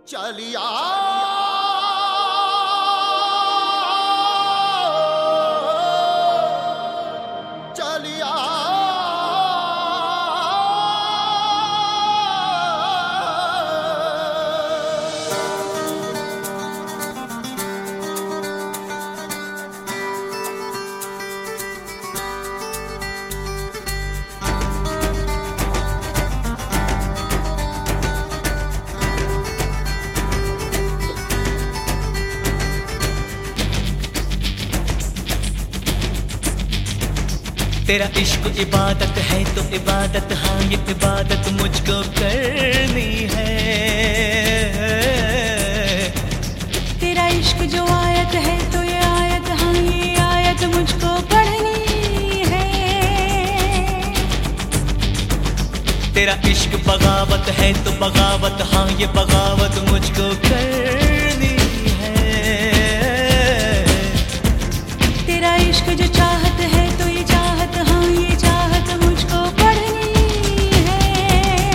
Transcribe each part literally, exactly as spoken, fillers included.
चलिया चलिया तेरा इश्क इबादत है तो इबादत, हाँ ये इबादत मुझको करनी है। तेरा इश्क जो आयत है तो ये आयत, हाँ ये आयत मुझको पढ़नी है। तेरा इश्क बगावत है तो बगावत, हाँ ये बगावत मुझको करनी है। तेरा इश्क जो चाहत है तो ये चाहत, हाँ ये चाहत मुझको पढ़नी है।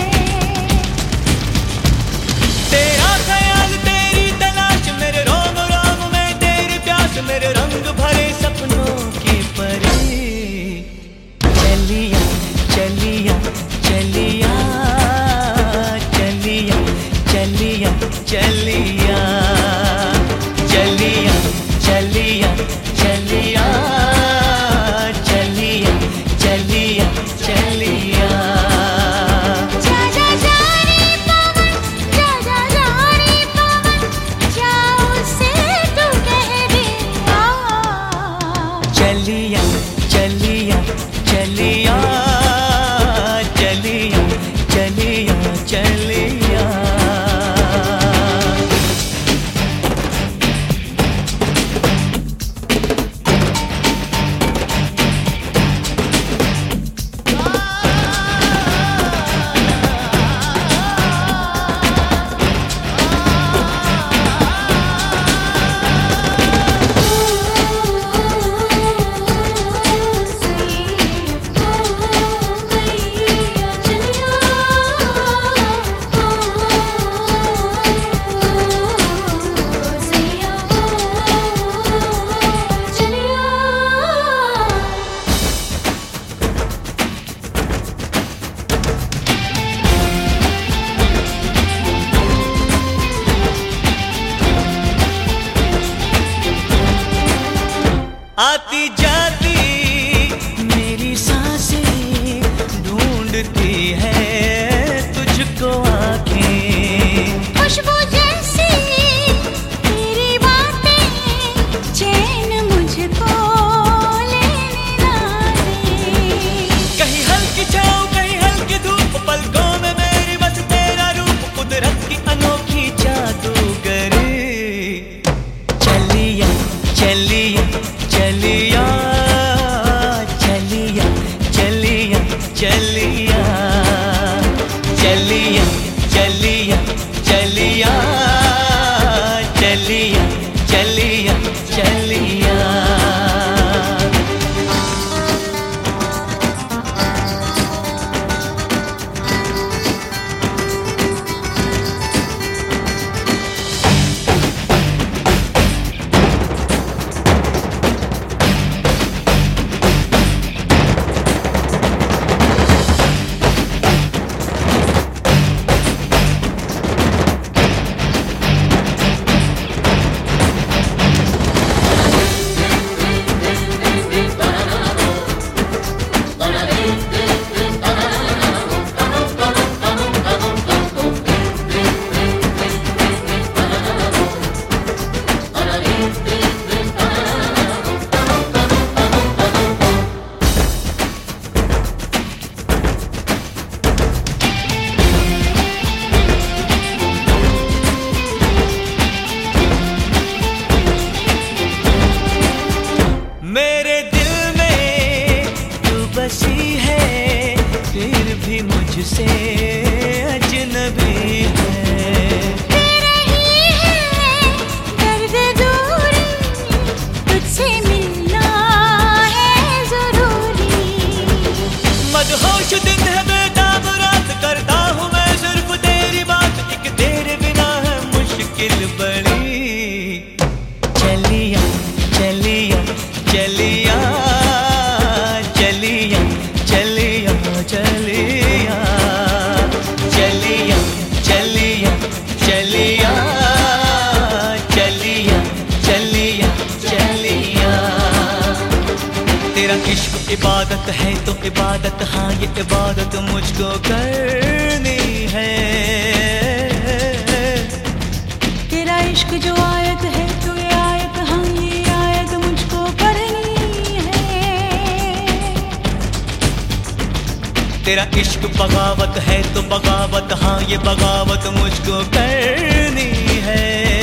तेरा ख्याल तेरी तलाश, मेरे रोम रोम में तेरी प्यास, मेरे रंग भरे सपनों की परी। चलिया चलिया चलिया चलिया चलिया चलिया चलिया चलिया चलिया चलिया चलिया चलिया। जा जा जा रे पवन, जा जा जा रे पवन, जा उससे तू कह दे आ। चलिया चलिया चलिया चलिया चलिया चलिया। इबादत है तो इबादत, हाँ ये इबादत मुझको करनी है। तेरा इश्क जो आयत है तो ये आयत, हाँ ये आयत मुझको पढ़नी है। तेरा इश्क बगावत है तो बगावत, हाँ ये बगावत मुझको करनी है।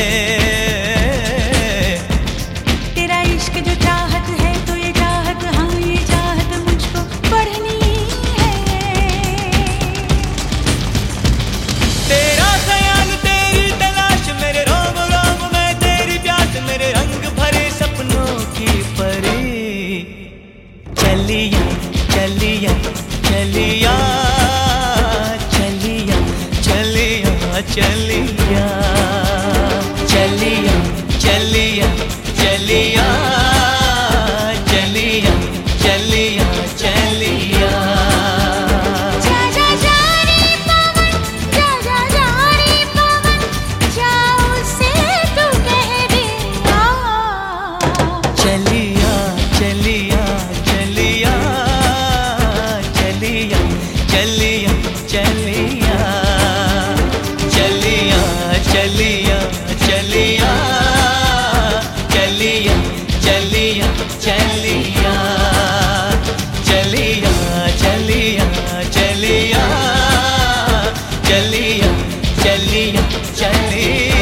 तेरा इश्क जो चाहत है तो ये चाहत, हाँ ये चाहत मुझको पढ़नी है। तेरा ख्याल तेरी तलाश, मेरे रोम रोम में तेरी प्यास, मेरे रंग भरे सपनों की परी। चलिया चलिया चलिया चलिया चलिया चलिया चलिया चलिया चलिया चलिया चलिया चलिया। जा जा जा रे पवन, जा जा जा रे पवन, जा उसे तू कह दे आ। चलिया चलिया चलिया चलिया चलिया चलिया चलिया चलिया चलिया चलिया चलिया चलिया चलिया चलिया चलिया चलिया चलिया चलिया।